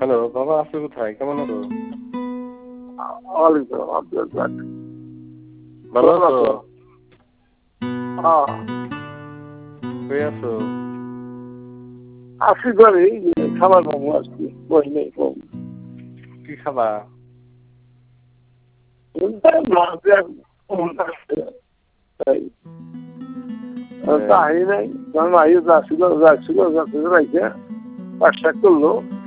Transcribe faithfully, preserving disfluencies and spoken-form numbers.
Hello, বাবা আছো কোথায়? কেমন আছো? ওয়ালাইকুম আব্দুল রাজ্জাক। ভালো কেমন আছো? আছো? হ্যাঁ, কই আছো? আছি ঘরে, খাবার খাবো আজকে। বই নেই কম। কি খাবা? মাছ দিয়ে কম আছে, তাই তাই নাই। কারণ আইও যাচ্ছিল যাচ্ছিল যাচ্ছিল রাইখে পাক শাক করলো।